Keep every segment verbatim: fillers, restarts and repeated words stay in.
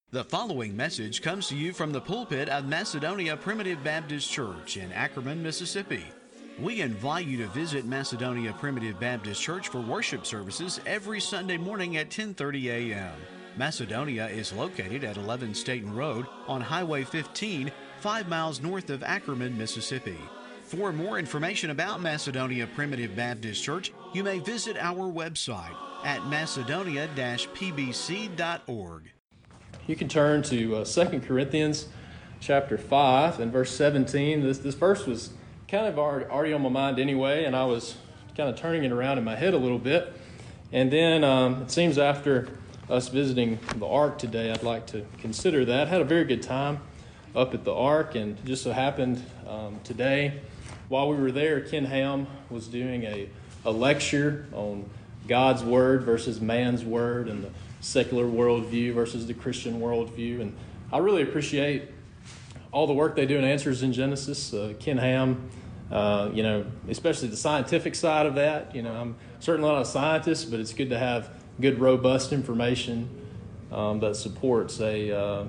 The following message comes to you from the pulpit of Macedonia Primitive Baptist Church in Ackerman, Mississippi. We invite you to visit Macedonia Primitive Baptist Church for worship services every Sunday morning at ten thirty a m Macedonia is located at eleven Staten Road on Highway fifteen, five miles north of Ackerman, Mississippi. For more information about Macedonia Primitive Baptist Church, you may visit our website at macedonia dash p b c dot org. You can turn to uh, Second Corinthians chapter five and verse seventeen. This this verse was kind of already, already on my mind anyway, and I was kind of turning it around in my head a little bit. And then um, it seems after us visiting the Ark today, I'd like to consider that. Had a very good time up at the Ark, and just so happened um, today, while we were there, Ken Ham was doing a, a lecture on God's Word versus man's Word and the secular worldview versus the Christian worldview. And I really appreciate all the work they do in Answers in Genesis. Uh, Ken Ham, uh, you know, especially the scientific side of that. You know, I'm certainly not a scientist, but it's good to have good, robust information um, that supports a uh,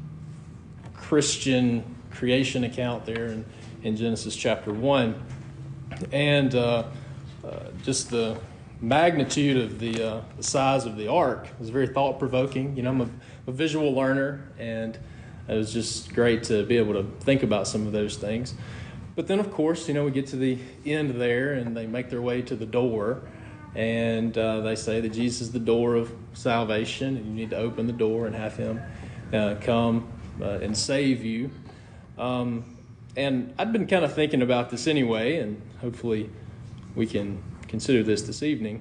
Christian creation account there in, in Genesis chapter one. And uh, uh, just the magnitude of the, uh, the size of the ark was very thought-provoking. You know, I'm a, a visual learner, and it was just great to be able to think about some of those things. But then, of course, you know, we get to the end there, and they make their way to the door, and uh, they say that Jesus is the door of salvation, and you need to open the door and have him uh, come uh, and save you. Um, and I'd been kind of thinking about this anyway, and hopefully we can consider this this evening,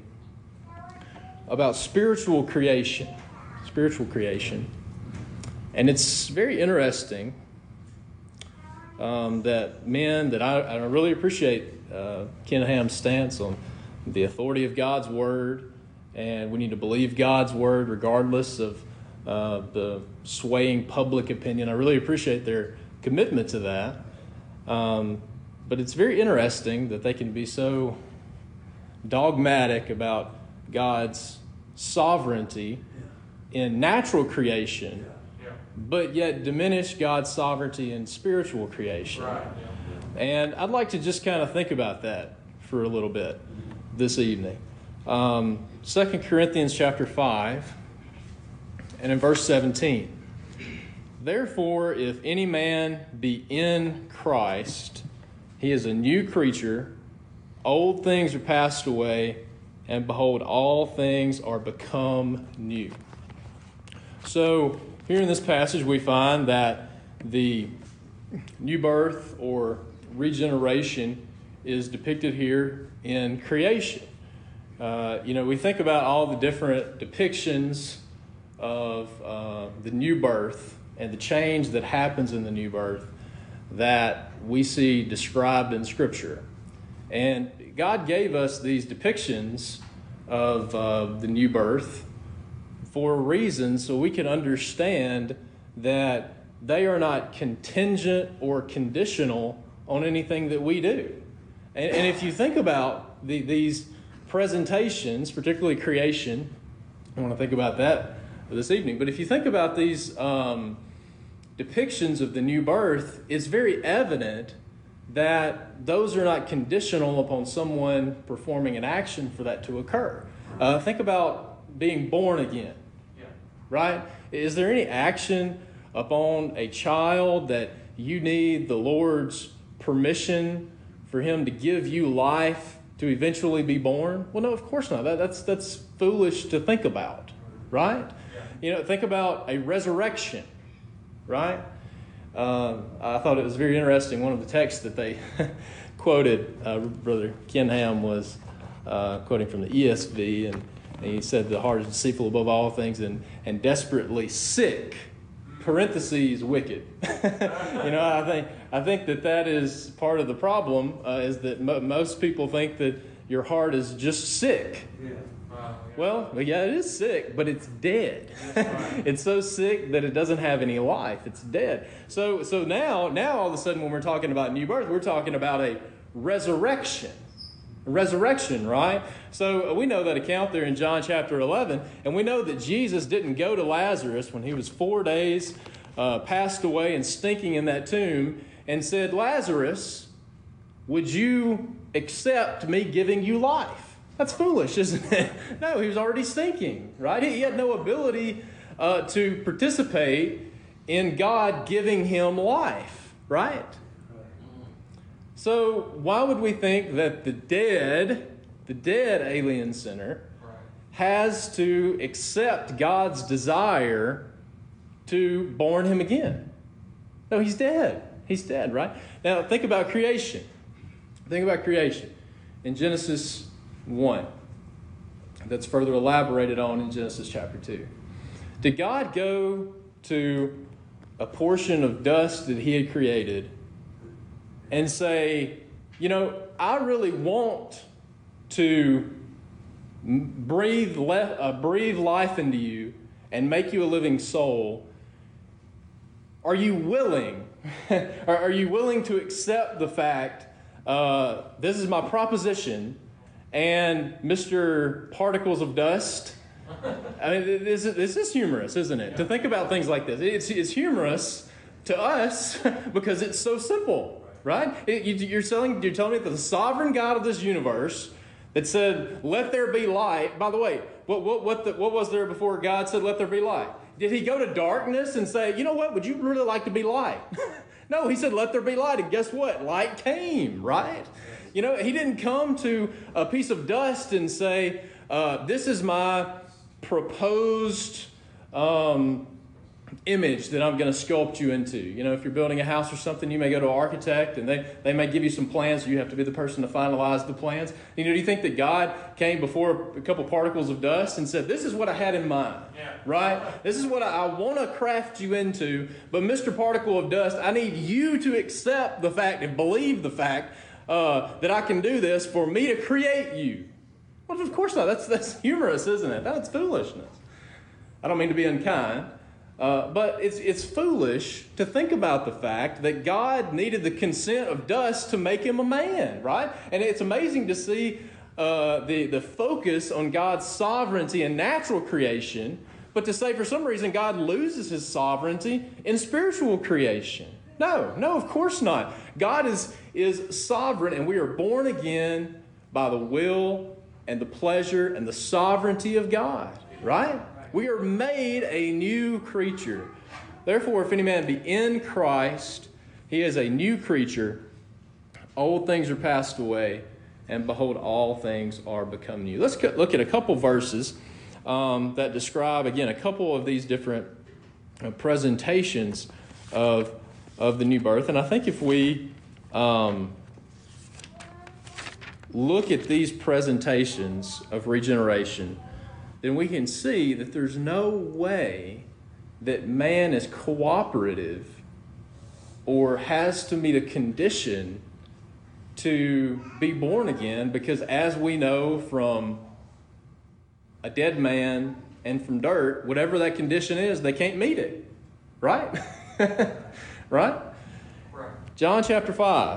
about spiritual creation, spiritual creation. And it's very interesting um, that men, that I, I really appreciate uh, Ken Ham's stance on the authority of God's Word, and we need to believe God's Word regardless of uh, the swaying public opinion. I really appreciate their commitment to that. Um, but it's very interesting that they can be so dogmatic about God's sovereignty in natural creation, but yet diminish God's sovereignty in spiritual creation. And I'd like to just kind of think about that for a little bit this evening. Um, Second Corinthians chapter five, and in verse seventeen. Therefore, if any man be in Christ, he is a new creature. Old things are passed away, and behold, all things are become new. So here in this passage, we find that the new birth or regeneration is depicted here in creation. Uh, you know, we think about all the different depictions of uh, the new birth and the change that happens in the new birth that we see described in Scripture. And God gave us these depictions of uh, the new birth for a reason, so we can understand that they are not contingent or conditional on anything that we do. And, and if you think about the, these presentations, particularly creation, I want to think about that this evening, but if you think about these um, depictions of the new birth, it's very evident that those are not conditional upon someone performing an action for that to occur. Uh, think about being born again, yeah. Right? Is there any action upon a child that you need the Lord's permission for him to give you life to eventually be born? Well, no, of course not. That, that's that's foolish to think about, right? Yeah. You know, think about a resurrection, right? Uh, I thought it was very interesting. One of the texts that they quoted, uh, Brother Ken Ham was uh, quoting from the E S V, and, and he said the heart is deceitful above all things and, and desperately sick, parentheses, wicked. You know, I think I think that that is part of the problem, uh, is that mo- most people think that your heart is just sick. Yeah. Well, yeah, it is sick, but it's dead. It's so sick that it doesn't have any life. It's dead. So so now, now all of a sudden when we're talking about new birth, we're talking about a resurrection. resurrection, right? So we know that account there in John chapter eleven, and we know that Jesus didn't go to Lazarus when he was four days uh, passed away and stinking in that tomb and said, Lazarus, would you accept me giving you life? That's foolish, isn't it? No, he was already stinking, right? He had no ability uh, to participate in God giving him life, right? So why would we think that the dead, the dead alien sinner, has to accept God's desire to born him again? No, he's dead. He's dead, right? Now think about creation. Think about creation. In Genesis one, that's further elaborated on in Genesis chapter two. Did God go to a portion of dust that he had created and say, you know, I really want to breathe, le- uh, breathe life into you and make you a living soul? Are you willing? Are you willing to accept the fact, uh, this is my proposition, and Mister Particles of Dust? I mean, this is, this is humorous, isn't it? To think about things like this. It's, it's humorous to us because it's so simple. Right? It, you, you're, telling, you're telling me that the sovereign God of this universe that said, let there be light. By the way, what, what, what, the, what was there before God said, let there be light? Did he go to darkness and say, you know what, would you really like to be light? No, he said, let there be light. And guess what? Light came, right? You know, he didn't come to a piece of dust and say, uh, this is my proposed um image that I'm going to sculpt you into. You know, if you're building a house or something, you may go to an architect and they, they may give you some plans. You have to be the person to finalize the plans. You know, do you think that God came before a couple particles of dust and said, this is what I had in mind, yeah. Right? This is what I, I want to craft you into, but Mister Particle of Dust, I need you to accept the fact and believe the fact uh, that I can do this for me to create you. Well, of course not. That's, that's humorous, isn't it? That's foolishness. I don't mean to be unkind. Uh, but it's it's foolish to think about the fact that God needed the consent of dust to make him a man, right? And it's amazing to see uh, the, the focus on God's sovereignty in natural creation, but to say for some reason God loses his sovereignty in spiritual creation. No, no, of course not. God is, is sovereign, and we are born again by the will and the pleasure and the sovereignty of God, right? We are made a new creature. Therefore, if any man be in Christ, he is a new creature. Old things are passed away, and behold, all things are become new. Let's look at a couple verses um, that describe, again, a couple of these different uh, presentations of, of the new birth. And I think if we um, look at these presentations of regeneration, then we can see that there's no way that man is cooperative or has to meet a condition to be born again, because as we know from a dead man and from dirt, whatever that condition is, they can't meet it. Right? Right? Right. John chapter five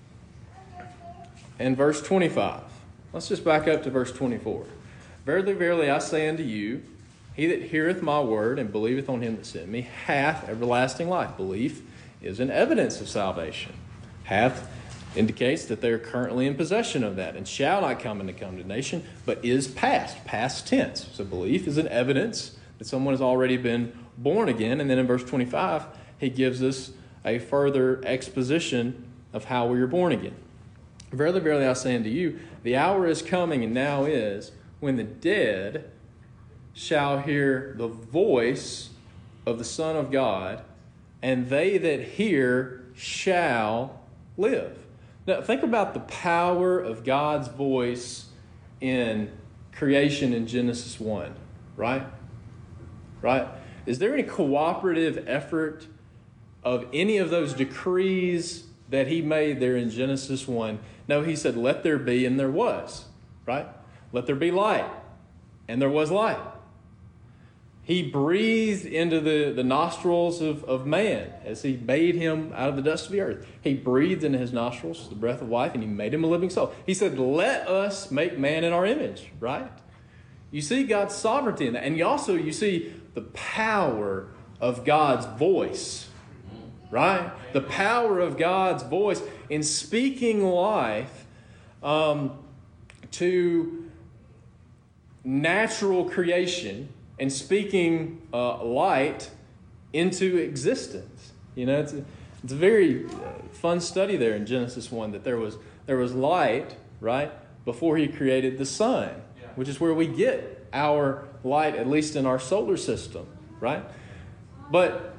and verse twenty-five. Let's just back up to verse twenty-four. Verily, verily, I say unto you, he that heareth my word and believeth on him that sent me hath everlasting life. Belief is an evidence of salvation. Hath indicates that they are currently in possession of that and shall not come into condemnation, but is past, past tense. So belief is an evidence that someone has already been born again. And then in verse twenty-five, he gives us a further exposition of how we are born again. Verily, verily, I say unto you, the hour is coming, and now is, when the dead shall hear the voice of the Son of God, and they that hear shall live. Now, think about the power of God's voice in creation in Genesis one, right? Right? Is there any cooperative effort of any of those decrees that he made there in Genesis one? No, he said, let there be, and there was, right? Let there be light, and there was light. He breathed into the, the nostrils of, of man as he made him out of the dust of the earth. He breathed into his nostrils the breath of life, and he made him a living soul. He said, let us make man in our image, right? You see God's sovereignty in that. And you also, you see the power of God's voice, right? The power of God's voice in speaking life um, to natural creation and speaking uh, light into existence. You know, it's a, it's a very uh, fun study there in Genesis one, that there was there was light, right, before he created the sun, yeah. which is where we get our light, at least in our solar system, right? But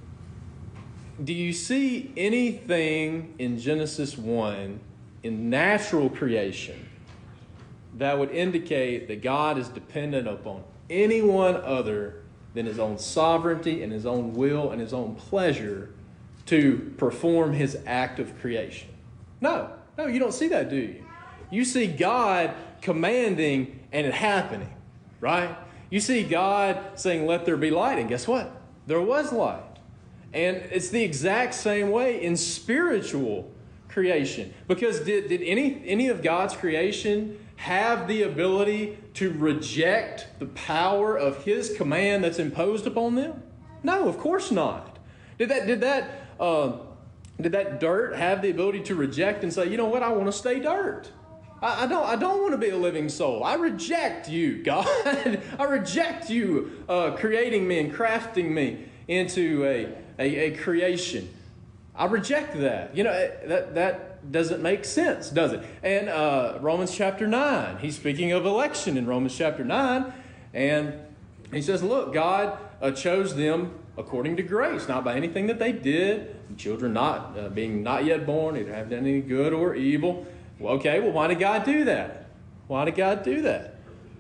do you see anything in Genesis one in natural creation that would indicate that God is dependent upon anyone other than his own sovereignty and his own will and his own pleasure to perform his act of creation? No, no, you don't see that, do you? You see God commanding and it happening, right? You see God saying, let there be light, and guess what? There was light. And it's the exact same way in spiritual creation. Because did, did any, any of God's creation have the ability to reject the power of his command that's imposed upon them? No, of course not. Did that did that uh, did that dirt have the ability to reject and say, you know what, I want to stay dirt. I, I don't I don't want to be a living soul. I reject you, God. I reject you uh, creating me and crafting me into a, a, a creation. I reject that. You know, that that doesn't make sense, does it? And uh, Romans chapter nine, he's speaking of election in Romans chapter nine, and he says, look, God uh, chose them according to grace, not by anything that they did, children not uh, being not yet born, either have done any good or evil. Well, okay, well, why did God do that? Why did God do that?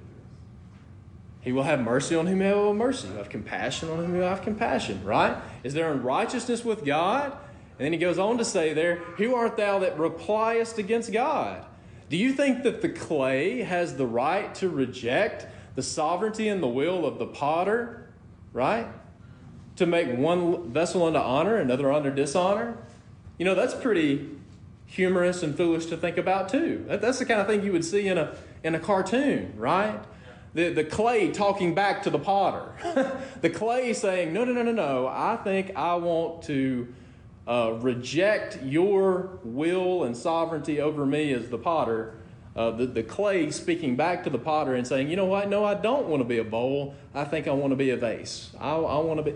He will have mercy on whom he will have mercy. He will have compassion on whom he will have compassion, right? Is there unrighteousness with God? And then he goes on to say there, who art thou that repliest against God? Do you think that the clay has the right to reject the sovereignty and the will of the potter, right? To make one vessel unto honor, another unto dishonor? You know, that's pretty humorous and foolish to think about too. That, that's the kind of thing you would see in a in a cartoon, right? The, the clay talking back to the potter. The clay saying, no, no, no, no, no, I think I want to Uh, reject your will and sovereignty over me as the potter. Uh, the, the clay speaking back to the potter and saying, you know what? No, I don't want to be a bowl. I think I want to be a vase. I, I want to be...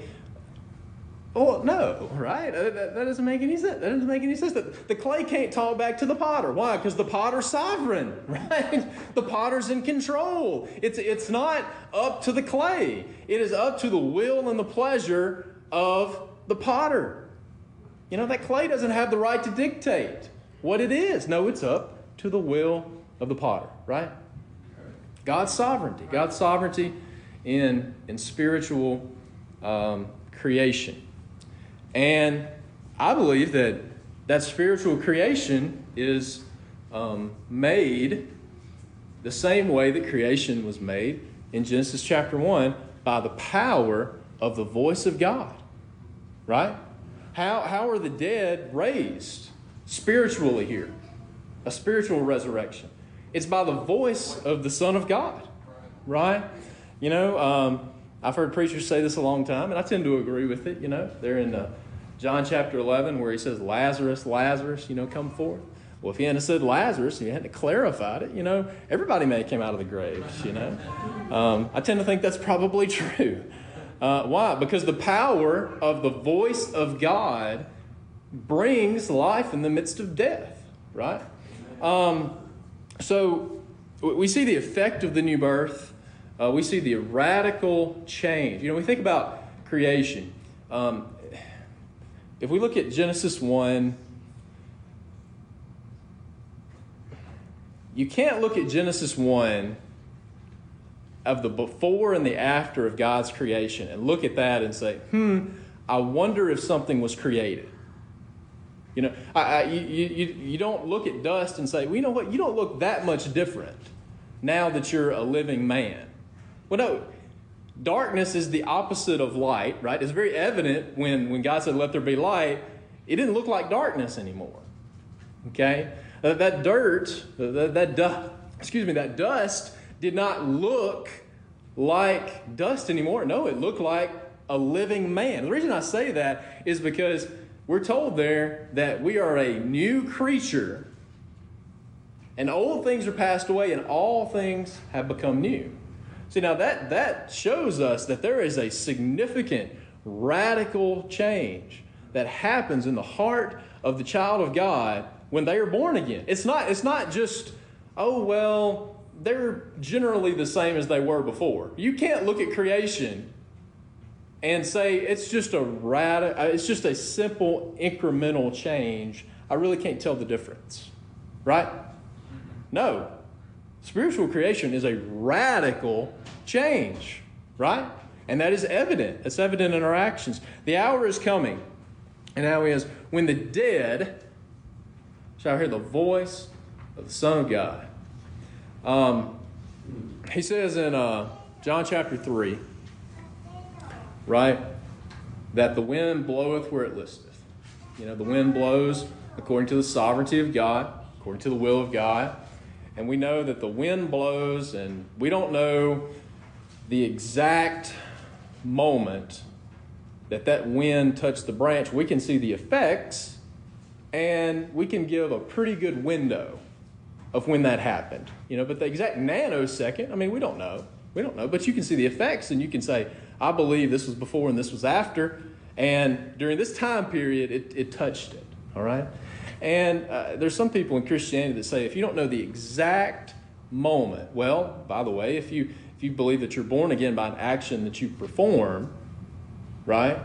Oh, no, right? That, that doesn't make any sense. That doesn't make any sense. The, the clay can't talk back to the potter. Why? Because the potter's sovereign, right? The potter's in control. It's, it's not up to the clay. It is up to the will and the pleasure of the potter. You know, that clay doesn't have the right to dictate what it is. No, it's up to the will of the potter, right? God's sovereignty. God's sovereignty in, in spiritual um, creation. And I believe that that spiritual creation is um, made the same way that creation was made in Genesis chapter one, by the power of the voice of God, right? How, how are the dead raised spiritually here? A spiritual resurrection. It's by the voice of the Son of God, right? You know, um, I've heard preachers say this a long time, and I tend to agree with it. You know, they're in uh, John chapter eleven where he says, Lazarus, Lazarus, you know, come forth. Well, if he hadn't said Lazarus, he hadn't clarified it, you know, everybody may have come out of the graves, you know. Um, I tend to think that's probably true. Uh, why? Because the power of the voice of God brings life in the midst of death, right? Um, so we see the effect of the new birth. Uh, we see the radical change. You know, we think about creation. Um, if we look at Genesis one, you can't look at Genesis one of the before and the after of God's creation and look at that and say, hmm, I wonder if something was created. You know, I, I, you, you, you don't look at dust and say, well, you know what, you don't look that much different now that you're a living man. Well, no, darkness is the opposite of light, right? It's very evident when, when God said, let there be light, it didn't look like darkness anymore. Okay? Uh, that dirt, uh, that, that du- excuse me, that dust did not look like dust anymore. No, it looked like a living man. The reason I say that is because we're told there that we are a new creature, and old things are passed away, and all things have become new. See, now that, that shows us that there is a significant, radical change that happens in the heart of the child of God when they are born again. It's not, it's not just, oh, well, they're generally the same as they were before. You can't look at creation and say it's just a radical, it's just a simple incremental change. I really can't tell the difference, right? No. Spiritual creation is a radical change, right? And that is evident. It's evident in our actions. The hour is coming, and now is when the dead shall hear the voice of the Son of God. Um, he says in uh, John chapter three, right, that the wind bloweth where it listeth. You know, the wind blows according to the sovereignty of God, according to the will of God. And we know that the wind blows, and we don't know the exact moment that that wind touched the branch. We can see the effects, and we can give a pretty good window of when that happened. You know, but the exact nanosecond, I mean, we don't know. We don't know, but you can see the effects, and you can say, I believe this was before and this was after, and during this time period, it, it touched it, all right? And uh, there's some people in Christianity that say if you don't know the exact moment, well, by the way, if you if you believe that you're born again by an action that you perform, right,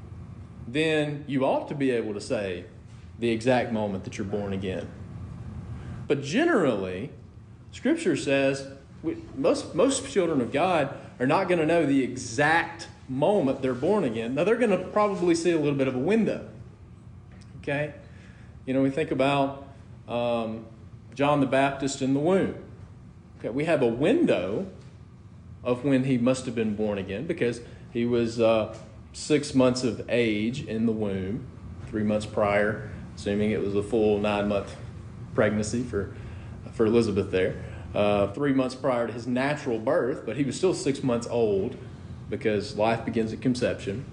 then you ought to be able to say the exact moment that you're born again. But generally, Scripture says we, most most children of God are not going to know the exact moment they're born again. Now, they're going to probably see a little bit of a window, okay? You know, we think about um, John the Baptist in the womb. Okay, we have a window of when he must have been born again because he was uh, six months of age in the womb, three months prior, assuming it was a full nine-month pregnancy for for Elizabeth there. Uh, three months prior to his natural birth, but he was still six months old because life begins at conception.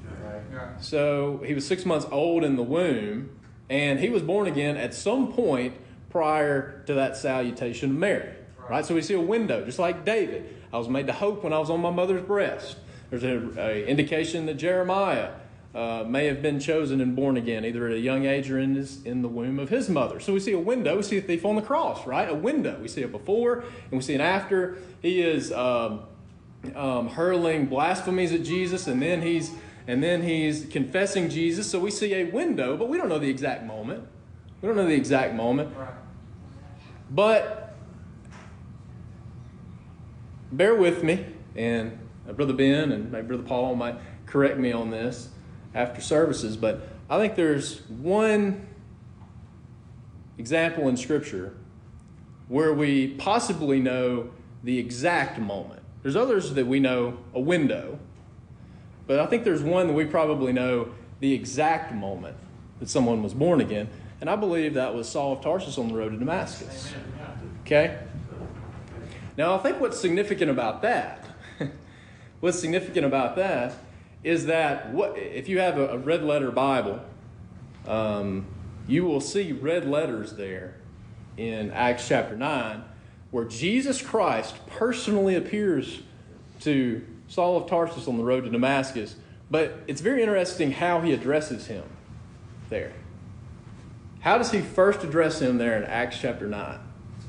So he was six months old in the womb. And he was born again at some point prior to that salutation of Mary. Right? So we see a window, just like David. I was made to hope when I was on my mother's breast. There's an indication that Jeremiah uh, may have been chosen and born again, either at a young age or in, his, in the womb of his mother. So we see a window. We see a thief on the cross, right? A window. We see a before and we see an after. He is um, um, hurling blasphemies at Jesus, and then he's And then he's confessing Jesus. So we see a window, but we don't know the exact moment. We don't know the exact moment. Right. But bear with me, and my Brother Ben and my Brother Paul might correct me on this after services, but I think there's one example in Scripture where we possibly know the exact moment. There's others that we know a window. But I think there's one that we probably know the exact moment that someone was born again. And I believe that was Saul of Tarsus on the road to Damascus. Okay? Now, I think what's significant about that, what's significant about that is that what if you have a, a red letter Bible, um, you will see red letters there in Acts chapter nine where Jesus Christ personally appears to Saul of Tarsus on the road to Damascus, but it's very interesting how he addresses him there. How does he first address him there in Acts chapter nine?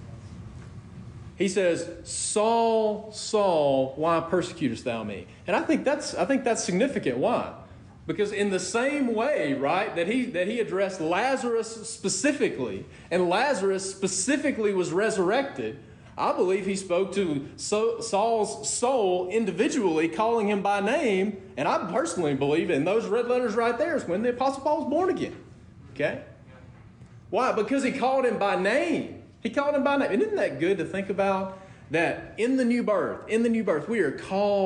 He says, Saul, Saul, why persecutest thou me? And I think that's I think that's significant. Why? Because in the same way, right, that he that he addressed Lazarus specifically, and Lazarus specifically was resurrected, I believe he spoke to Saul's soul individually, calling him by name. And I personally believe in those red letters right there is when the Apostle Paul was born again. Okay? Why? Because he called him by name. He called him by name. And isn't that good to think about? That in the new birth, in the new birth, we are called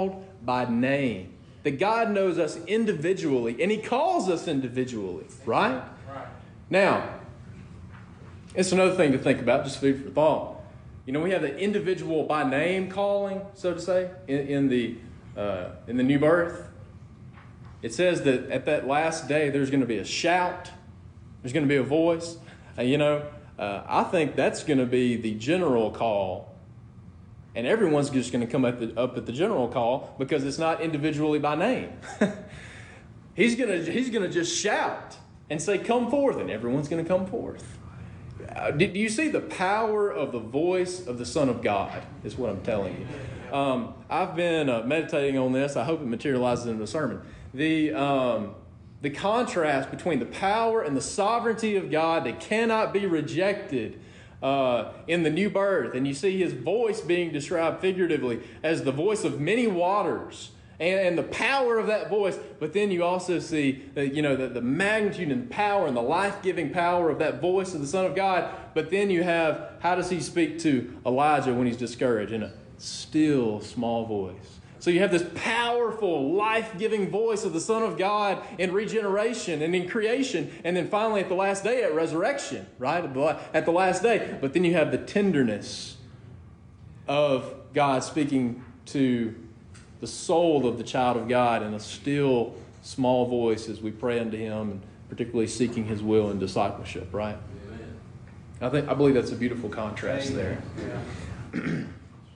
by name. That God knows us individually, and He calls us individually, right? Right. Now, it's another thing to think about, just food for thought. You know, we have the individual by name calling, so to say, in, in the uh, in the new birth. It says that at that last day, there's going to be a shout. There's going to be a voice. Uh, you know, uh, I think that's going to be the general call. And everyone's just going to come up, the, up at the general call because it's not individually by name. he's going to he's going to just shout and say, come forth, and everyone's going to come forth. Uh, do, do you see the power of the voice of the Son of God is what I'm telling you. Um, I've been uh, meditating on this. I hope it materializes in the sermon. The um, the contrast between the power and the sovereignty of God that cannot be rejected uh, in the new birth. And you see His voice being described figuratively as the voice of many waters and, and the power of that voice. But then you also see that, you know, the, the magnitude and power and the life-giving power of that voice of the Son of God. But then you have, how does He speak to Elijah when he's discouraged? In a still small voice. So you have this powerful, life-giving voice of the Son of God in regeneration and in creation. And then finally at the last day at resurrection, right? At the last day. But then you have the tenderness of God speaking to the soul of the child of God in a still small voice as we pray unto Him, and particularly seeking His will and discipleship, right? Amen. I think I believe that's a beautiful contrast Amen. There. Yeah.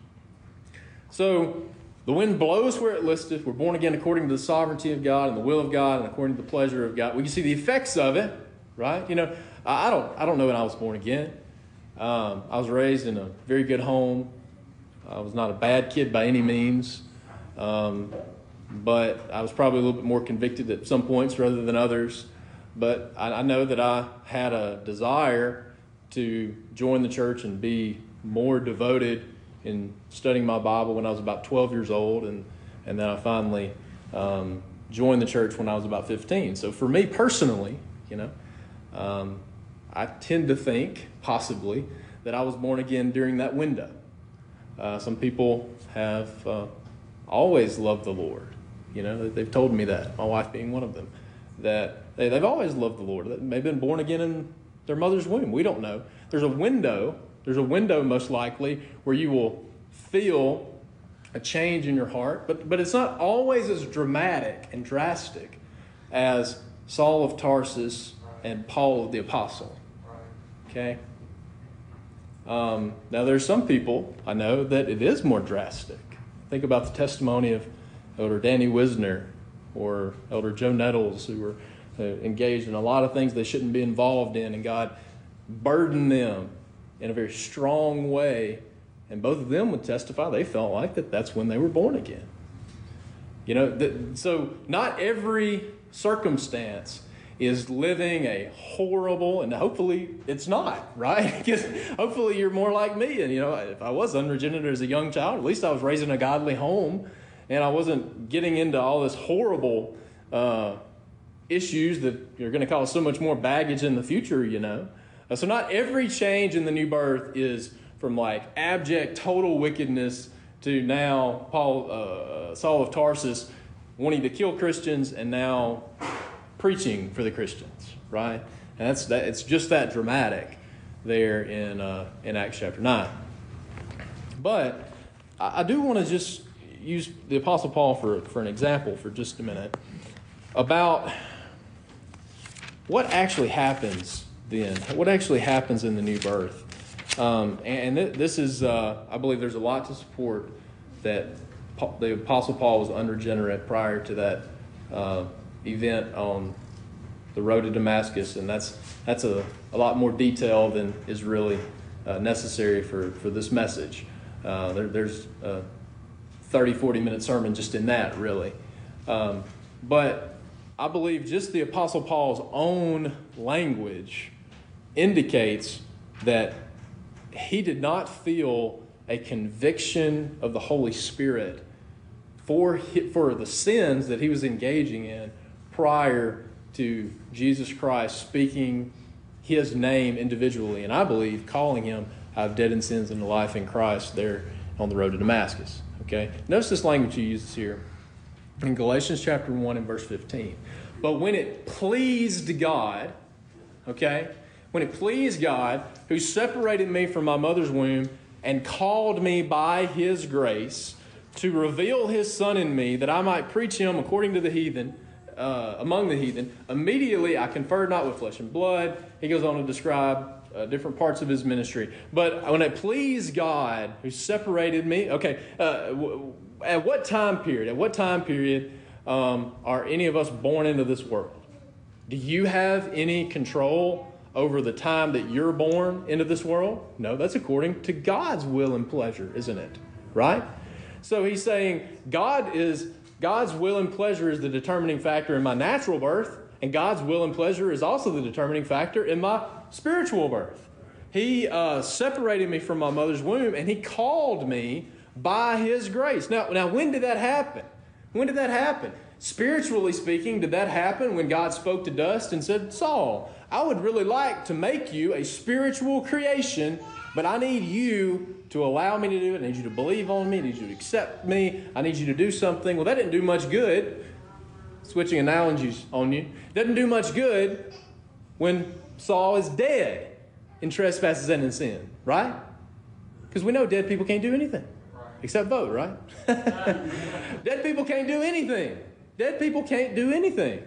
So the wind blows where it listeth. We're born again according to the sovereignty of God and the will of God and according to the pleasure of God. We can see the effects of it, right? You know, I don't I don't know when I was born again. Um, I was raised in a very good home. I was not a bad kid by any means. Um, but I was probably a little bit more convicted at some points rather than others. But I, I know that I had a desire to join the church and be more devoted in studying my Bible when I was about twelve years old, and, and then I finally um, joined the church when I was about fifteen. So for me personally, you know, um, I tend to think, possibly, that I was born again during that window. Uh, some people have uh, always loved the Lord. You know, they've told me that, my wife being one of them, that they, they've always loved the Lord. They've been born again in their mother's womb. We don't know. There's a window There's a window, most likely, where you will feel a change in your heart. But, but it's not always as dramatic and drastic as Saul of Tarsus and Paul the Apostle. Okay? Um, now, there's some people, I know, that it is more drastic. Think about the testimony of Elder Danny Wisner or Elder Joe Nettles, who were uh, engaged in a lot of things they shouldn't be involved in, and God burdened them in a very strong way, and both of them would testify they felt like that that's when they were born again. You know, the, so not every circumstance is living a horrible, and hopefully it's not, right? Because hopefully you're more like me, and you know, if I was unregenerate as a young child, at least I was raised in a godly home, and I wasn't getting into all this horrible uh, issues that are going to cause so much more baggage in the future, you know. So not every change in the new birth is from like abject, total wickedness to now Paul, uh, Saul of Tarsus wanting to kill Christians and now preaching for the Christians, right? And that's that. It's just that dramatic there in uh, in Acts chapter nine. But I, I do want to just use the Apostle Paul for for an example for just a minute about what actually happens then. What actually happens in the new birth? Um, and th- this is, uh, I believe there's a lot to support that Paul, the Apostle Paul was unregenerate prior to that uh, event on the road to Damascus. And that's that's a, a lot more detail than is really uh, necessary for, for this message. Uh, there, there's a thirty, forty minute sermon just in that, really. Um, but I believe just the Apostle Paul's own language indicates that he did not feel a conviction of the Holy Spirit for, for the sins that he was engaging in prior to Jesus Christ speaking his name individually, and I believe calling him out of dead in sins into life in Christ there on the road to Damascus. Okay, notice this language he uses here. in Galatians chapter one and verse fifteen. But when it pleased God, okay, when it pleased God, who separated me from my mother's womb and called me by His grace to reveal His Son in me, that I might preach Him according to the heathen, uh, among the heathen, immediately I conferred not with flesh and blood. He goes on to describe uh, different parts of His ministry. But when it pleased God, who separated me, okay, uh, w- at what time period, at what time period um, are any of us born into this world? Do you have any control over the time that you're born into this world? No, that's according to God's will and pleasure, isn't it? Right? So he's saying God is God's will and pleasure is the determining factor in my natural birth, and God's will and pleasure is also the determining factor in my spiritual birth. He uh, separated me from my mother's womb, and He called me by His grace. Now, now, when did that happen? When did that happen? Spiritually speaking, did that happen when God spoke to dust and said, Saul, I would really like to make you a spiritual creation, but I need you to allow me to do it. I need you to believe on me. I need you to accept me. I need you to do something. Well, that didn't do much good. Switching analogies on you. Doesn't do much good when Saul is dead in trespasses and in sin, right? Because we know dead people can't do anything except vote, right? Dead people can't do anything. Dead people can't do anything.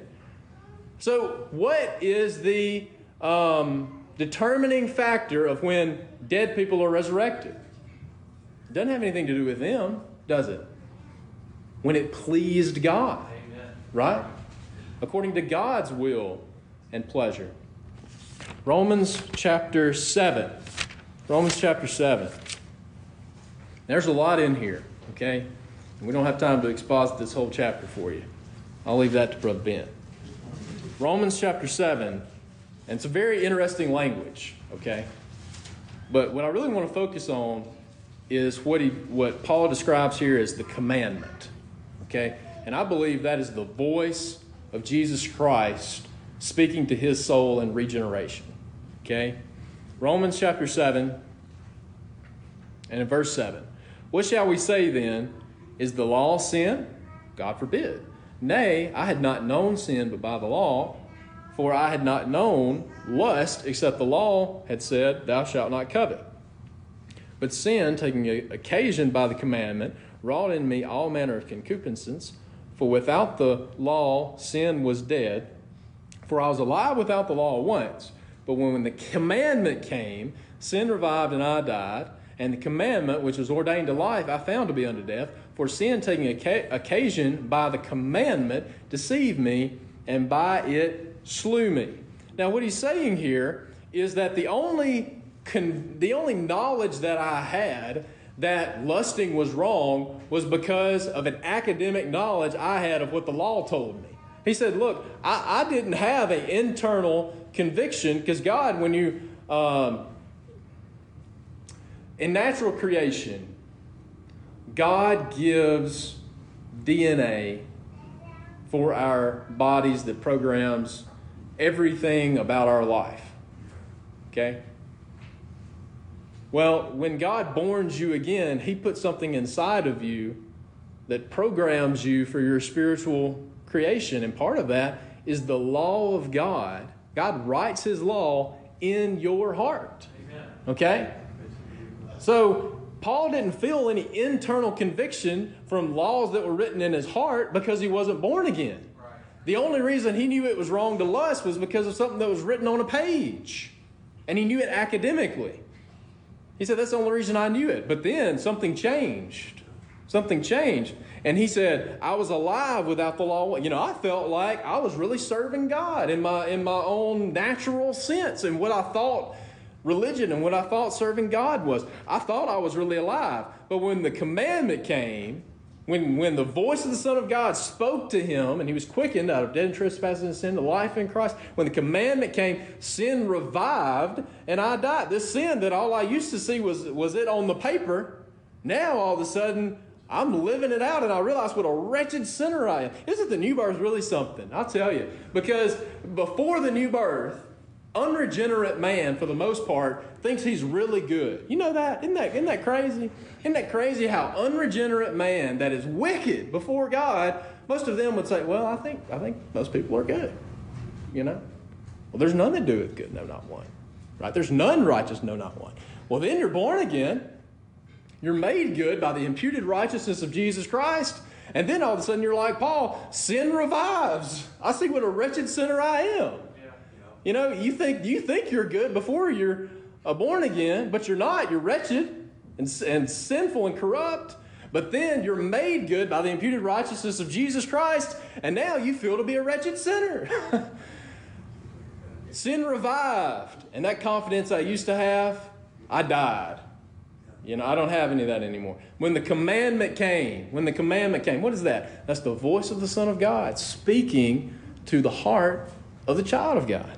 So what is the um, determining factor of when dead people are resurrected? It doesn't have anything to do with them, does it? When it pleased God, Amen. Right? According to God's will and pleasure. Romans chapter seven. Romans chapter seven. There's a lot in here, okay? And we don't have time to exposit this whole chapter for you. I'll leave that to Brother Ben. Romans chapter seven, and it's a very interesting language, okay? But what I really want to focus on is what he, what Paul describes here as the commandment, okay? And I believe that is the voice of Jesus Christ speaking to his soul in regeneration, okay? Romans chapter seven, and in verse seven. What shall we say then? Is the law sin? God forbid. Nay, I had not known sin but by the law, for I had not known lust except the law had said, thou shalt not covet. But sin, taking occasion by the commandment, wrought in me all manner of concupiscence, for without the law sin was dead. For I was alive without the law once, but when the commandment came, sin revived and I died. And the commandment, which was ordained to life, I found to be unto death. For sin, taking occasion by the commandment, deceived me, and by it slew me. Now, what he's saying here is that the only con- the only knowledge that I had that lusting was wrong was because of an academic knowledge I had of what the law told me. He said, look, I, I didn't have an internal conviction, because God, when you... Um, In natural creation, God gives D N A for our bodies that programs everything about our life. Okay? Well, when God borns you again, He puts something inside of you that programs you for your spiritual creation. And part of that is the law of God. God writes His law in your heart. Amen. Okay? So Paul didn't feel any internal conviction from laws that were written in his heart because he wasn't born again. Right. The only reason he knew it was wrong to lust was because of something that was written on a page. And he knew it academically. He said, that's the only reason I knew it. But then something changed. Something changed. And he said, I was alive without the law. You know, I felt like I was really serving God in my, in my own natural sense and what I thought religion and what I thought serving God was. I thought I was really alive. But when the commandment came, when, when the voice of the Son of God spoke to him and he was quickened out of dead and trespasses and sin to life in Christ, when the commandment came, sin revived and I died. This sin that all I used to see was, was it on the paper. Now all of a sudden I'm living it out and I realize what a wretched sinner I am. Isn't the new birth really something? I'll tell you. Because before the new birth, Unregenerate man, for the most part, thinks he's really good. You know that? Isn't that, isn't that crazy? Isn't that crazy how unregenerate man that is wicked before God, most of them would say, well, I think I think most people are good. You know? Well, there's none that doeth good, no, not one. Right? There's none righteous, no, not one. Well, then you're born again. You're made good by the imputed righteousness of Jesus Christ. And then all of a sudden you're like Paul, sin revives. I see what a wretched sinner I am. You know, you think you think you're good before you're uh, born again, but you're not. You're wretched and, and sinful and corrupt. But then you're made good by the imputed righteousness of Jesus Christ, and now you feel to be a wretched sinner. Sin revived, and that confidence I used to have, I died. You know, I don't have any of that anymore. When the commandment came, when the commandment came, what is that? That's the voice of the Son of God speaking to the heart of the child of God.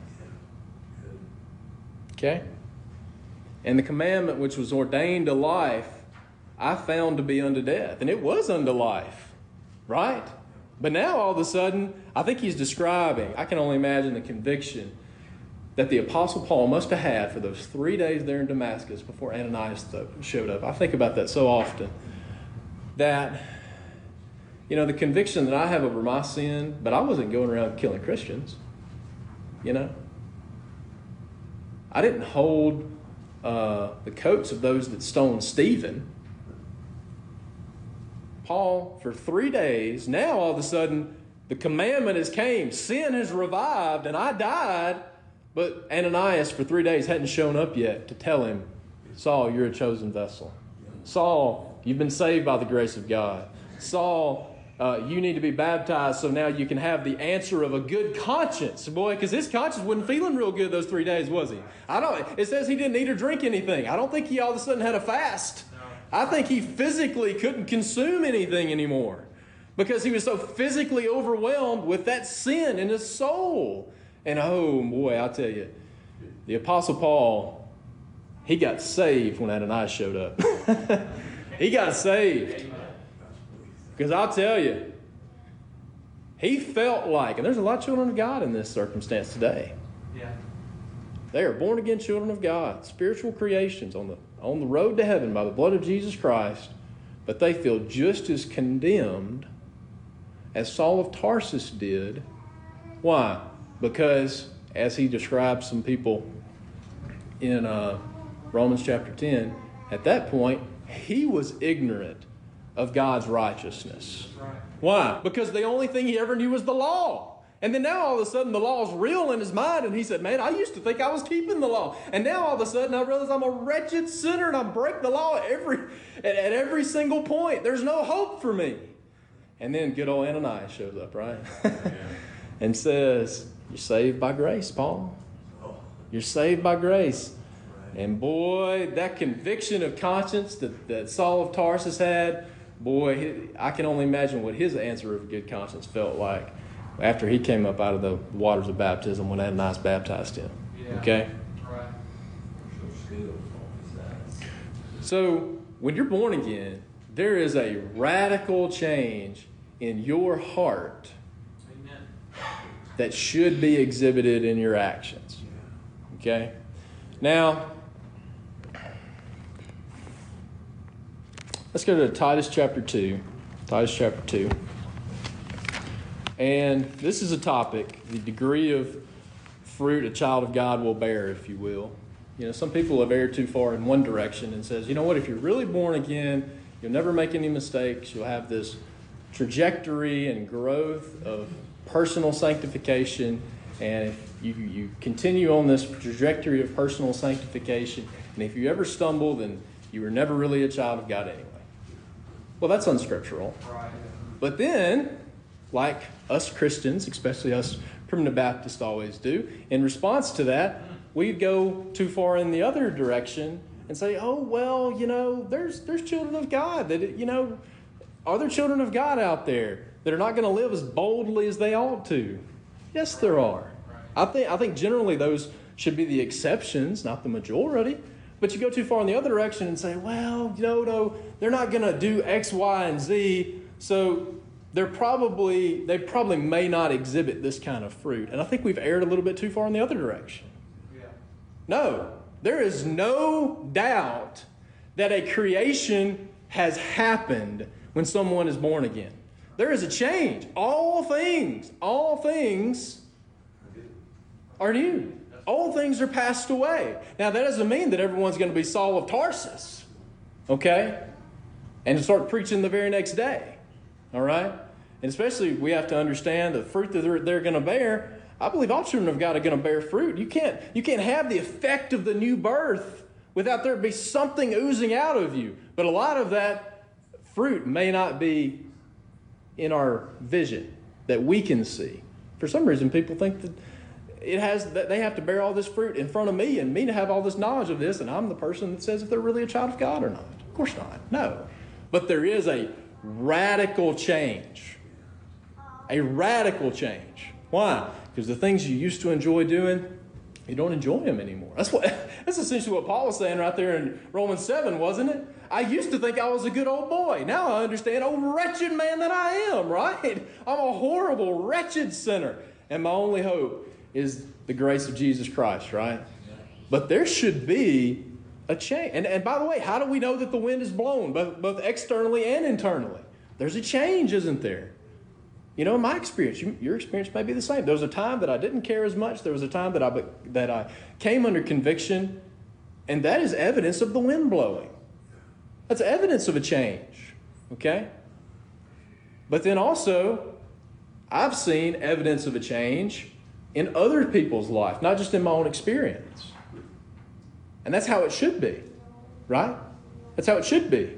Okay? And the commandment which was ordained to life, I found to be unto death. And it was unto life. Right? But now all of a sudden, I think he's describing, I can only imagine the conviction that the Apostle Paul must have had for those three days there in Damascus before Ananias showed up. I think about that so often. That, you know, the conviction that I have over my sin, but I wasn't going around killing Christians. You know? I didn't hold uh, the coats of those that stoned Stephen. Paul, for three days, now all of a sudden, the commandment has came. Sin has revived, and I died. But Ananias, for three days, hadn't shown up yet to tell him, Saul, you're a chosen vessel. Saul, you've been saved by the grace of God. Saul, uh, you need to be baptized so now you can have the answer of a good conscience. Boy, because his conscience wasn't feeling real good those three days, was he? I don't. It says he didn't eat or drink anything. I don't think he all of a sudden had a fast. I think he physically couldn't consume anything anymore because he was so physically overwhelmed with that sin in his soul. And oh, boy, I'll tell you, the Apostle Paul, he got saved when Ananias showed up. He got saved. Because I'll tell you, he felt like, and there's a lot of children of God in this circumstance today. Yeah. They are born-again children of God, spiritual creations on the, on the road to heaven by the blood of Jesus Christ, but they feel just as condemned as Saul of Tarsus did. Why? Because, as he describes some people in uh, Romans chapter ten, at that point, he was ignorant of God's righteousness. Right. Why? Because the only thing he ever knew was the law. And then now all of a sudden the law's real in his mind, and he said, man, I used to think I was keeping the law. And now all of a sudden I realize I'm a wretched sinner and I break the law every at, at every single point. There's no hope for me. And then good old Ananias shows up, right? And says, you're saved by grace, Paul. You're saved by grace. And boy, that conviction of conscience that, that Saul of Tarsus had, boy, I can only imagine what his answer of good conscience felt like after he came up out of the waters of baptism when Ananias baptized him. Yeah. Okay? Right. So, when you're born again, there is a radical change in your heart that should be exhibited in your actions. Okay? Now, let's go to Titus chapter two. Titus chapter two. And this is a topic, the degree of fruit a child of God will bear, if you will. You know, some people have erred too far in one direction and says, you know what, if you're really born again, you'll never make any mistakes. You'll have this trajectory and growth of personal sanctification, and if you, you continue on this trajectory of personal sanctification, and if you ever stumble, then you were never really a child of God anyway. Well, that's unscriptural. Right. But then, like us Christians, especially us primitive Baptists always do, in response to that, we go too far in the other direction and say, oh, well, you know, there's there's children of God that, you know, are there children of God out there that are not going to live as boldly as they ought to? Yes, there are. I think I think generally those should be the exceptions, not the majority. But you go too far in the other direction and say, well, you know, no, they're not going to do X, Y, and Z, so they're probably they probably may not exhibit this kind of fruit. And I think we've erred a little bit too far in the other direction. No. There is no doubt that a creation has happened when someone is born again. There is a change. All things, all things are new. All things are passed away. Now, that doesn't mean that everyone's going to be Saul of Tarsus, okay? And start preaching the very next day, all right? And especially, we have to understand the fruit that they're, they're going to bear. I believe all children of God are going to bear fruit. You can't, you can't have the effect of the new birth without there be something oozing out of you. But a lot of that fruit may not be in our vision that we can see. For some reason, people think that it has that they have to bear all this fruit in front of me and me to have all this knowledge of this, and I'm the person that says if they're really a child of God or not. Of course not. No. But there is a radical change. A radical change. Why? Because the things you used to enjoy doing, you don't enjoy them anymore. That's what. That's essentially what Paul was saying right there in Romans seven, wasn't it? I used to think I was a good old boy. Now I understand, oh, wretched man that I am, right? I'm a horrible, wretched sinner. And my only hope is the grace of Jesus Christ, right? But there should be a change. And, and by the way, how do we know that the wind is blown, both, both externally and internally? There's a change, isn't there? You know, in my experience, you, your experience may be the same. There was a time that I didn't care as much. There was a time that I, that I came under conviction, and that is evidence of the wind blowing. That's evidence of a change, okay? But then also, I've seen evidence of a change in other people's life, not just in my own experience. And that's how it should be, right? That's how it should be.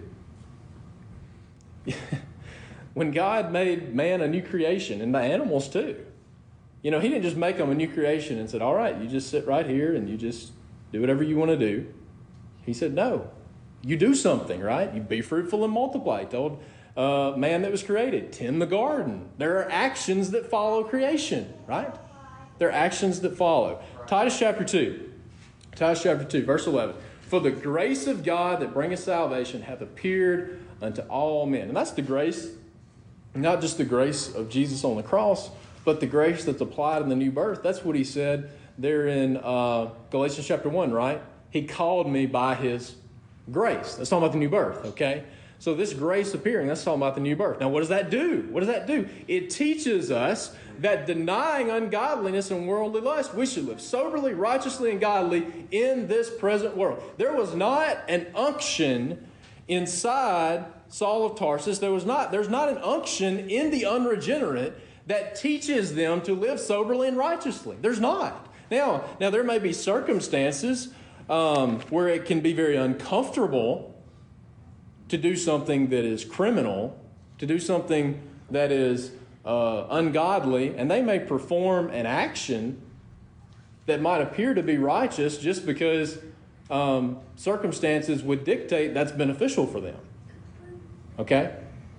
When God made man a new creation, and the animals too, you know, he didn't just make them a new creation and said, all right, you just sit right here and you just do whatever you want to do. He said, no, you do something, right? You be fruitful and multiply. He told uh, man that was created, tend the garden. There are actions that follow creation, right? There are actions that follow. Titus chapter two. Titus chapter two, verse eleven. For the grace of God that bringeth salvation hath appeared unto all men. And that's the grace, not just the grace of Jesus on the cross, but the grace that's applied in the new birth. That's what he said there in uh, Galatians chapter one, right? He called me by his grace. That's talking about the new birth, okay? So this grace appearing, that's talking about the new birth. Now, what does that do? What does that do? It teaches us that denying ungodliness and worldly lust, we should live soberly, righteously, and godly in this present world. There was not an unction inside Saul of Tarsus. There was not, there's not an unction in the unregenerate that teaches them to live soberly and righteously. There's not. Now, now there may be circumstances um, where it can be very uncomfortable to do something that is criminal, to do something that is uh, ungodly, and they may perform an action that might appear to be righteous just because um, circumstances would dictate that's beneficial for them. Okay?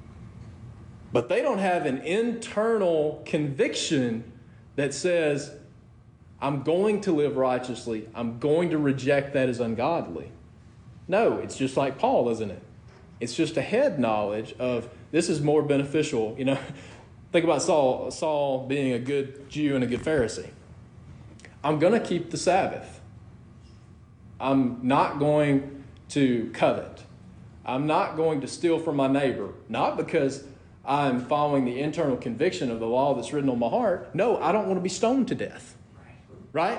But they don't have an internal conviction that says, I'm going to live righteously. I'm going to reject that as ungodly. No, it's just like Paul, isn't it? It's just a head knowledge of this is more beneficial. You know, think about Saul, Saul being a good Jew and a good Pharisee. I'm going to keep the Sabbath. I'm not going to covet. I'm not going to steal from my neighbor. Not because I'm following the internal conviction of the law that's written on my heart. No, I don't want to be stoned to death. Right?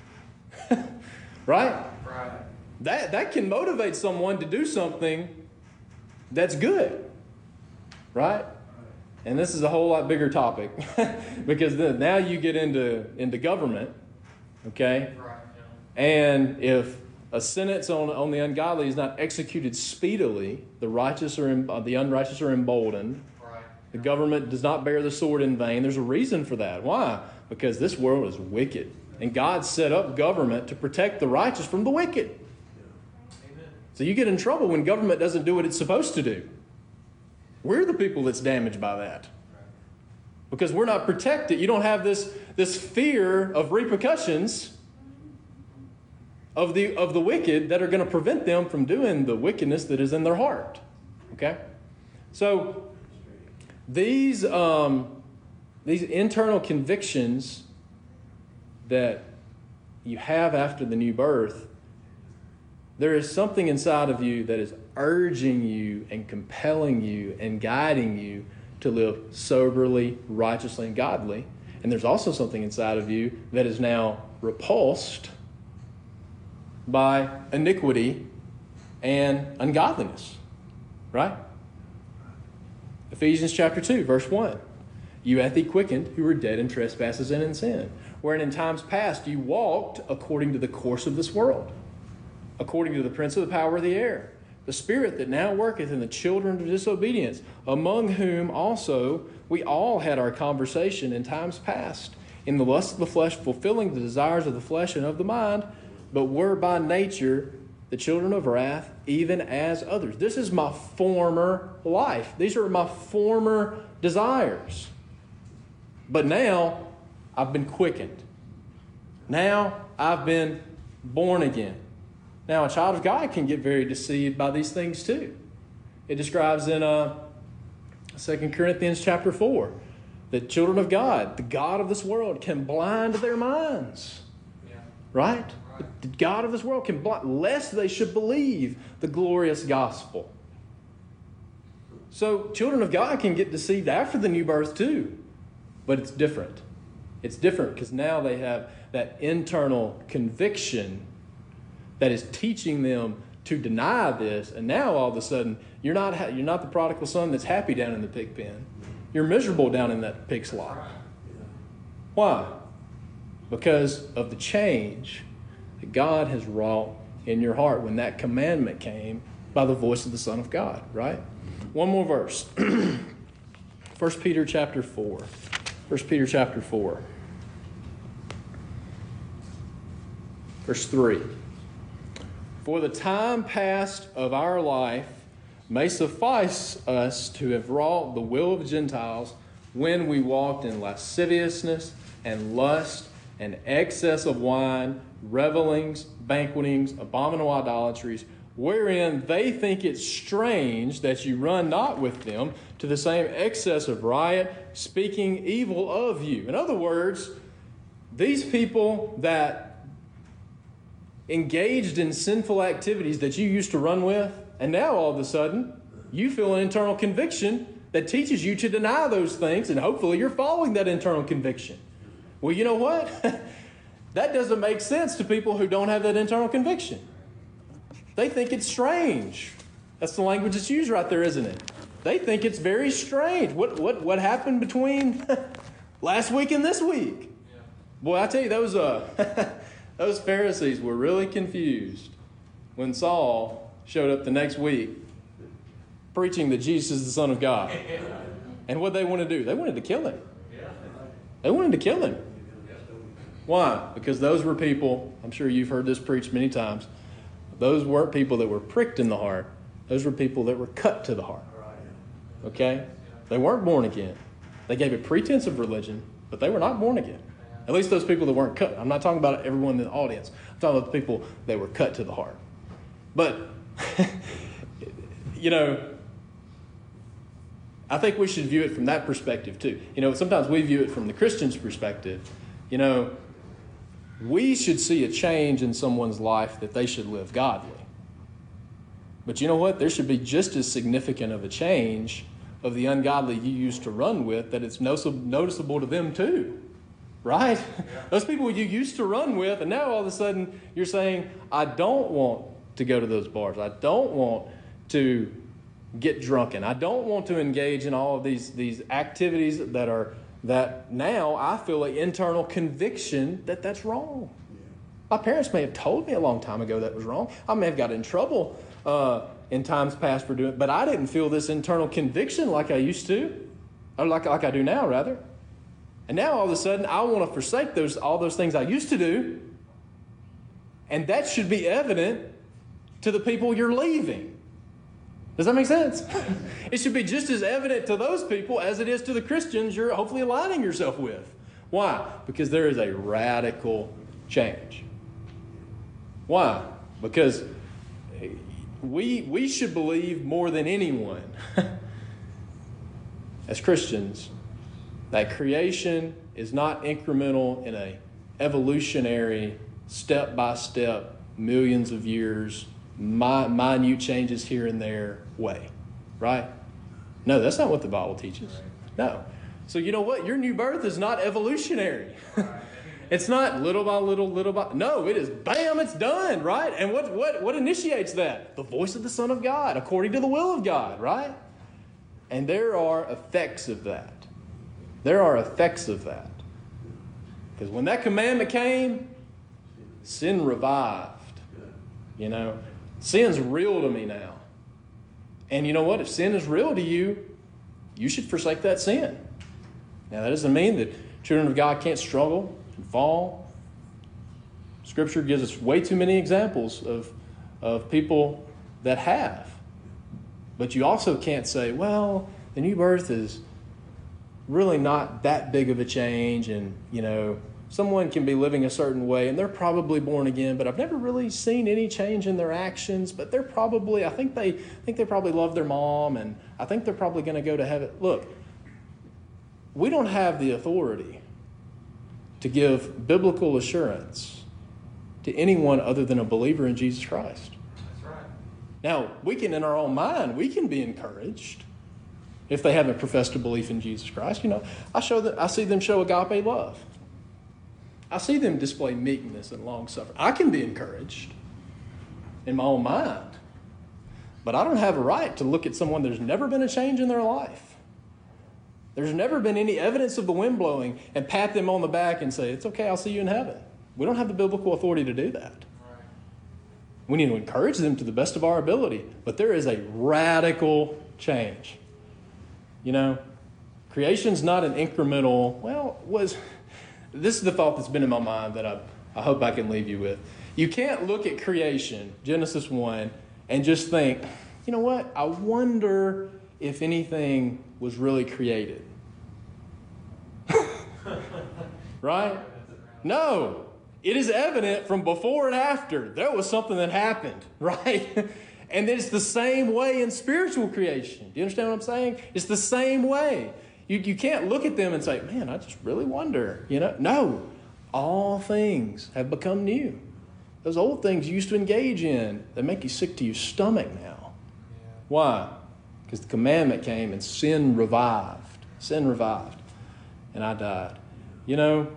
Right? Right. That, that can motivate someone to do something that's good. Right? And this is a whole lot bigger topic because then now you get into, into government. Okay? And if a sentence on, on the ungodly is not executed speedily, the righteous or uh, the unrighteous are emboldened. The government does not bear the sword in vain. There's a reason for that. Why? Because this world is wicked. And God set up government to protect the righteous from the wicked. Amen. So you get in trouble when government doesn't do what it's supposed to do. We're the people that's damaged by that. Because we're not protected. You don't have this, this fear of repercussions of the, of the wicked that are going to prevent them from doing the wickedness that is in their heart. Okay? So these, um, these internal convictions that you have after the new birth, there is something inside of you that is urging you and compelling you and guiding you to live soberly, righteously, and godly. And there's also something inside of you that is now repulsed by iniquity and ungodliness. Right? Ephesians chapter two, verse one. You hath he quickened who were dead in trespasses and in sin, wherein in times past you walked according to the course of this world, according to the prince of the power of the air, the spirit that now worketh in the children of disobedience, among whom also we all had our conversation in times past, in the lust of the flesh, fulfilling the desires of the flesh and of the mind, but were by nature the children of wrath, even as others. This is my former life. These are my former desires. But now I've been quickened. Now I've been born again. Now a child of God can get very deceived by these things too. It describes in uh, Second Corinthians chapter four that children of God, the God of this world, can blind their minds. Yeah. Right? right? The God of this world can blind, lest they should believe the glorious gospel. So children of God can get deceived after the new birth too. But it's different. It's different because now they have that internal conviction that is teaching them to deny this. And now all of a sudden, you're not ha- you're not the prodigal son that's happy down in the pig pen. You're miserable down in that pig slop. Why? Because of the change that God has wrought in your heart when that commandment came by the voice of the Son of God, right? One more verse. First Peter chapter four. First Peter chapter four. Verse three. For the time past of our life may suffice us to have wrought the will of Gentiles when we walked in lasciviousness and lust and excess of wine, revelings, banquetings, abominable idolatries, wherein they think it strange that you run not with them to the same excess of riot, speaking evil of you. In other words, these people that engaged in sinful activities that you used to run with, and now all of a sudden you feel an internal conviction that teaches you to deny those things, and hopefully you're following that internal conviction. Well, you know what? That doesn't make sense to people who don't have that internal conviction. They think it's strange. That's the language that's used right there, isn't it? They think it's very strange. What what what happened between last week and this week? Yeah. Boy, I tell you, those uh, those Pharisees were really confused when Saul showed up the next week preaching that Jesus is the Son of God. And what they wanted to do? They wanted to kill him. They wanted to kill him. Why? Because those were people, I'm sure you've heard this preached many times, those weren't people that were pricked in the heart. Those were people that were cut to the heart. Okay? They weren't born again. They gave a pretense of religion, but they were not born again. At least those people that weren't cut. I'm not talking about everyone in the audience. I'm talking about the people that were cut to the heart. But, you know, I think we should view it from that perspective too. You know, sometimes we view it from the Christian's perspective. You know, we should see a change in someone's life that they should live godly. But you know what? There should be just as significant of a change of the ungodly you used to run with that it's noticeable to them too. Right? Yeah. Those people you used to run with, and now all of a sudden you're saying, I don't want to go to those bars. I don't want to get drunken. I don't want to engage in all of these, these activities that are that now I feel an internal conviction that that's wrong. Yeah. My parents may have told me a long time ago that was wrong. I may have got in trouble uh, in times past for doing it, but I didn't feel this internal conviction like I used to, or like, like I do now, rather. And now all of a sudden I want to forsake those all those things I used to do, and that should be evident to the people you're leaving. Does that make sense? It should be just as evident to those people as it is to the Christians you're hopefully aligning yourself with. Why? Because there is a radical change. Why? Because we, we should believe more than anyone as Christians that creation is not incremental in a evolutionary step by step, millions of years, mi- minute changes here and there way, right? No, that's not what the Bible teaches. No. So you know what? Your new birth is not evolutionary. It's not little by little, little by... No, it is bam, it's done, right? And what, what, what initiates that? The voice of the Son of God, according to the will of God, right? And there are effects of that. There are effects of that. Because when that commandment came, sin revived. You know, sin's real to me now. And you know what? If sin is real to you, you should forsake that sin. Now, that doesn't mean that children of God can't struggle and fall. Scripture gives us way too many examples of, of people that have. But you also can't say, well, the new birth is really not that big of a change, and, you know, someone can be living a certain way and they're probably born again, but I've never really seen any change in their actions, but they're probably, I think they I think they probably love their mom, and I think they're probably going to go to heaven. Look, we don't have the authority to give biblical assurance to anyone other than a believer in Jesus Christ. That's right. Now, we can, in our own mind, we can be encouraged if they haven't professed a belief in Jesus Christ. You know, I show that I see them show agape love. I see them display meekness and long suffering. I can be encouraged in my own mind, but I don't have a right to look at someone there's never been a change in their life. There's never been any evidence of the wind blowing and pat them on the back and say, it's okay, I'll see you in heaven. We don't have the biblical authority to do that. We need to encourage them to the best of our ability, but there is a radical change. You know, creation's not an incremental, well, was this is the thought that's been in my mind that I, I hope I can leave you with. You can't look at creation, Genesis one, and just think, you know what, I wonder if anything was really created. Right? No. It is evident from before and after. There was something that happened, right? And it's the same way in spiritual creation. Do you understand what I'm saying? It's the same way. You, you can't look at them and say, man, I just really wonder. You know, no. All things have become new. Those old things you used to engage in, they make you sick to your stomach now. Yeah. Why? Because the commandment came and sin revived. Sin revived. And I died. You know,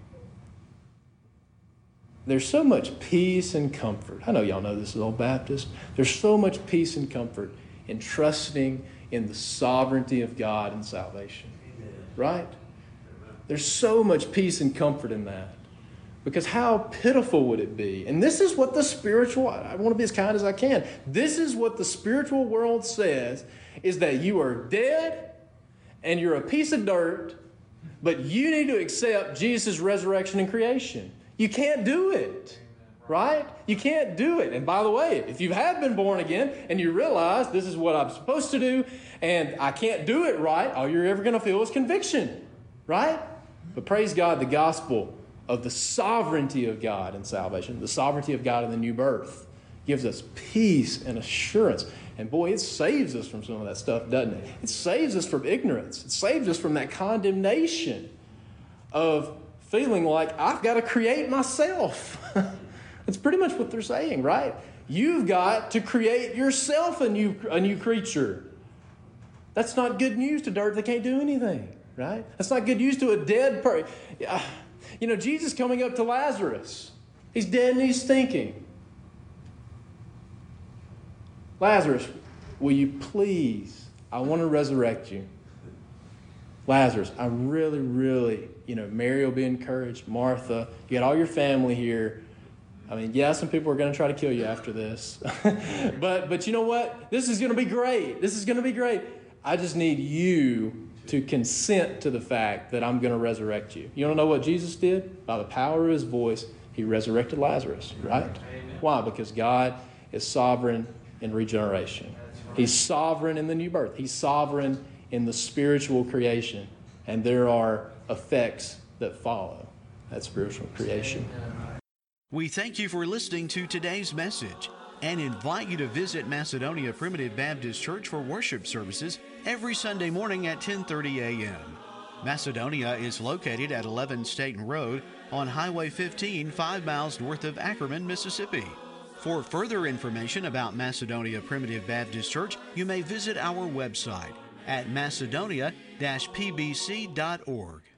there's so much peace and comfort. I know y'all know this is Old Baptist. There's so much peace and comfort in trusting in the sovereignty of God and salvation. Amen. Right? There's so much peace and comfort in that. Because how pitiful would it be? And this is what the spiritual, I want to be as kind as I can. This is what the spiritual world says, is that you are dead and you're a piece of dirt, but you need to accept Jesus' resurrection and creation. You can't do it, right? You can't do it. And by the way, if you have been born again and you realize this is what I'm supposed to do and I can't do it right, all you're ever going to feel is conviction, right? But praise God, the gospel of the sovereignty of God in salvation, the sovereignty of God in the new birth, gives us peace and assurance. And boy, it saves us from some of that stuff, doesn't it? It saves us from ignorance. It saves us from that condemnation of feeling like I've got to create myself. That's pretty much what they're saying, right? You've got to create yourself a new, a new creature. That's not good news to dirt that can't do anything, right? That's not good news to a dead person. You know, Jesus coming up to Lazarus. He's dead and he's thinking, Lazarus, will you please, I want to resurrect you. Lazarus, I really, really, you know, Mary will be encouraged. Martha, you got all your family here. I mean, yeah, some people are going to try to kill you after this. but but you know what? This is going to be great. This is going to be great. I just need you to consent to the fact that I'm going to resurrect you. You don't know what Jesus did? By the power of his voice, he resurrected Lazarus, right? Amen. Why? Because God is sovereign in regeneration. Right. He's sovereign in the new birth. He's sovereign in the spiritual creation. And there are effects that follow that spiritual creation. We thank you for listening to today's message and invite you to visit Macedonia Primitive Baptist Church for worship services every Sunday morning at ten thirty a.m. Macedonia is located at eleven Staten Road on Highway fifteen, five miles north of Ackerman, Mississippi. For further information about Macedonia Primitive Baptist Church, you may visit our website at macedonia dash p b c dot org.